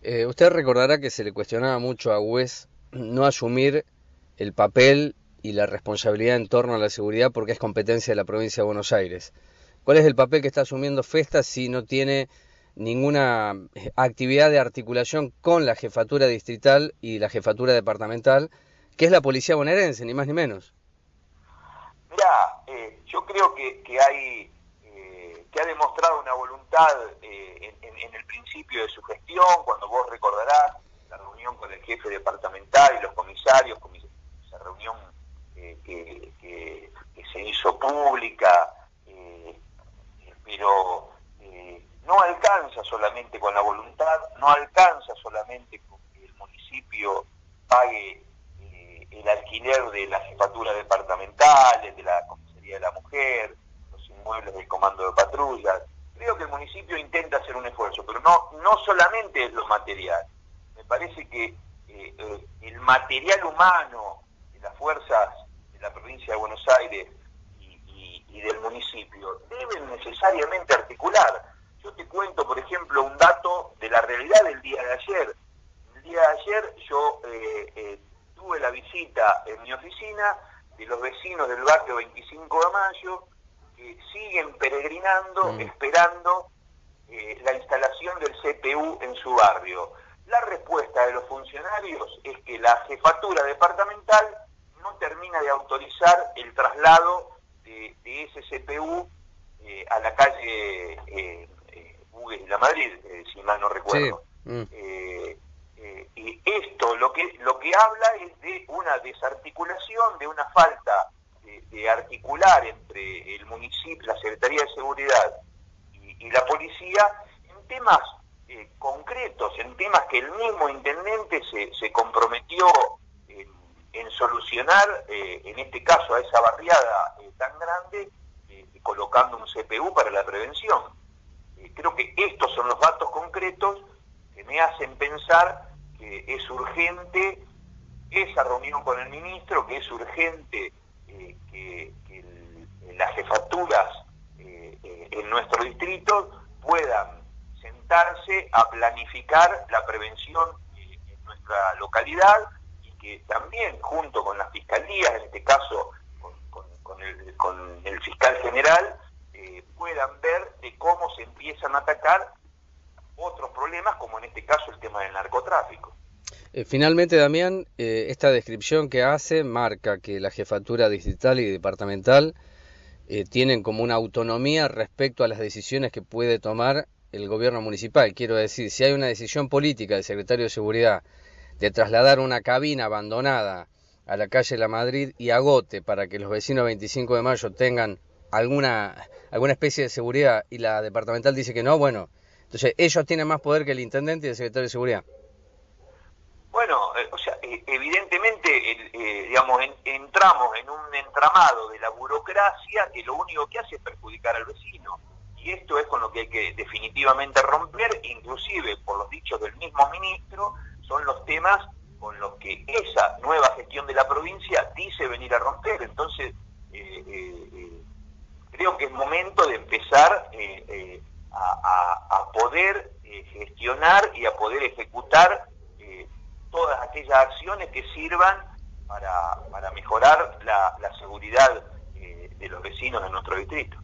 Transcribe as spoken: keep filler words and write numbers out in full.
Eh, usted recordará que se le cuestionaba mucho a Güez no asumir el papel y la responsabilidad en torno a la seguridad porque es competencia de la provincia de Buenos Aires. ¿Cuál es el papel que está asumiendo Festa si no tiene ninguna actividad de articulación con la jefatura distrital y la jefatura departamental, que es la policía bonaerense, ni más ni menos? Mirá, eh, yo creo que, que hay eh, que ha demostrado una voluntad eh, en, en, en el principio de su gestión, cuando vos recordarás la reunión con el jefe departamental y los comisarios, comis esa reunión eh, que, que, que se hizo pública, eh, pero eh, no alcanza solamente con la voluntad, no alcanza solamente con que el municipio pague el alquiler de la jefatura departamental, de la comisaría de la mujer, los inmuebles del comando de patrullas. Creo que el municipio intenta hacer un esfuerzo, pero no, no solamente es lo material. Me parece que eh, eh, el material humano de las fuerzas de la provincia de Buenos Aires y, y, y del municipio deben necesariamente articular. Yo te cuento, por ejemplo, un dato de la realidad del día de ayer. El día de ayer yo eh, eh, tuve la visita en mi oficina de los vecinos del barrio veinticinco de mayo que siguen peregrinando, mm. esperando eh, la instalación del C P U en su barrio. La respuesta de los funcionarios es que la jefatura departamental no termina de autorizar el traslado de, de ese C P U eh, a la calle eh, eh, Hugues y La Madrid, eh, si mal no recuerdo. Sí. Mm. Eh, Eh, y esto lo que lo que habla es de una desarticulación, de una falta de, de articular entre el municipio, la Secretaría de Seguridad y, y la policía en temas eh, concretos, en temas que el mismo intendente se, se comprometió en, en solucionar, eh, en este caso a esa barriada eh, tan grande, eh, colocando un C P U para la prevención. Eh, creo que estos son los datos concretos que me hacen pensar que es urgente esa reunión con el ministro, que es urgente eh, que, que el, las jefaturas eh, eh, en nuestro distrito puedan sentarse a planificar la prevención eh, en nuestra localidad y que también junto con las fiscalías, en este caso con, con, con, el, con el fiscal general, eh, puedan ver de cómo se empiezan a atacar otros problemas, como en este caso el tema del narcotráfico. Eh, finalmente, Damián, eh, esta descripción que hace marca que la jefatura distrital y departamental eh, tienen como una autonomía respecto a las decisiones que puede tomar el gobierno municipal. Quiero decir, si hay una decisión política del secretario de Seguridad de trasladar una cabina abandonada a la calle La Madrid y Agote para que los vecinos veinticinco de mayo tengan alguna, alguna especie de seguridad y la departamental dice que no, bueno, entonces ellos tienen más poder que el intendente y el secretario de Seguridad. Bueno, eh, o sea, eh, evidentemente, eh, eh, digamos, en, entramos en un entramado de la burocracia que lo único que hace es perjudicar al vecino. Y esto es con lo que hay que definitivamente romper, inclusive por los dichos del mismo ministro, son los temas con los que esa nueva gestión de la provincia dice venir a romper. Entonces, eh, eh, eh, creo que es momento de empezar eh, eh, a, a, a poder eh, gestionar y a poder ejecutar todas aquellas acciones que sirvan para, para mejorar la, la seguridad eh, de los vecinos de nuestro distrito.